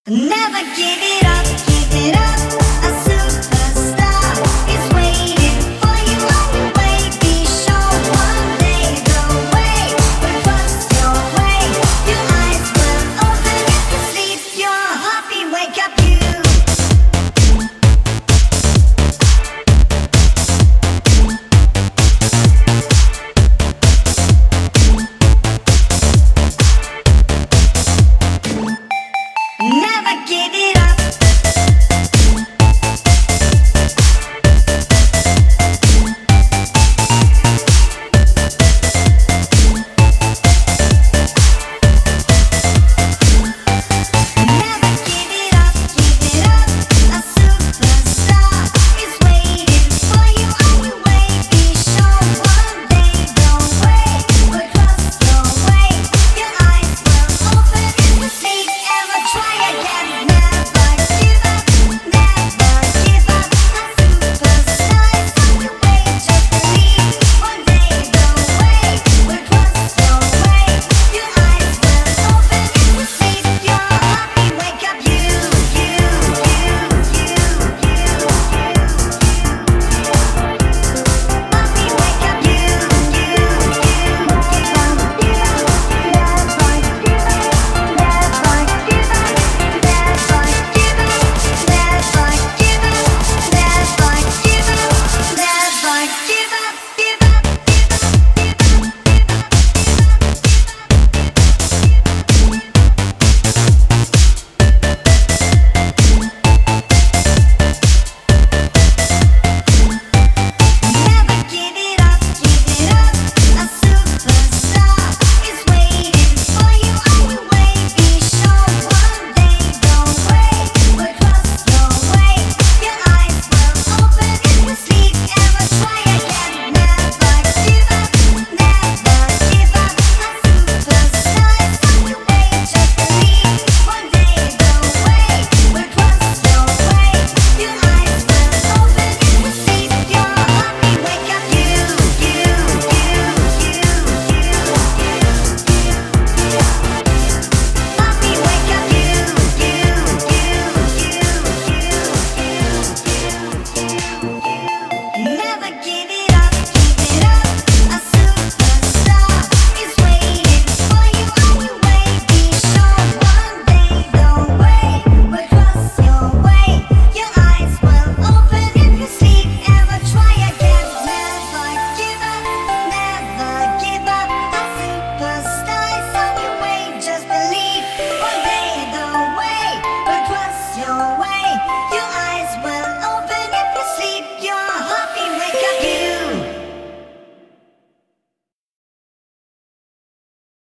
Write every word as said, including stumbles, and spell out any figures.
Never give it up, give it up. A superstar is waiting for you on your way. Be sure one day the way will cross your way. Your eyes will open if you sleep. Your heartbeat wake up you. Never give it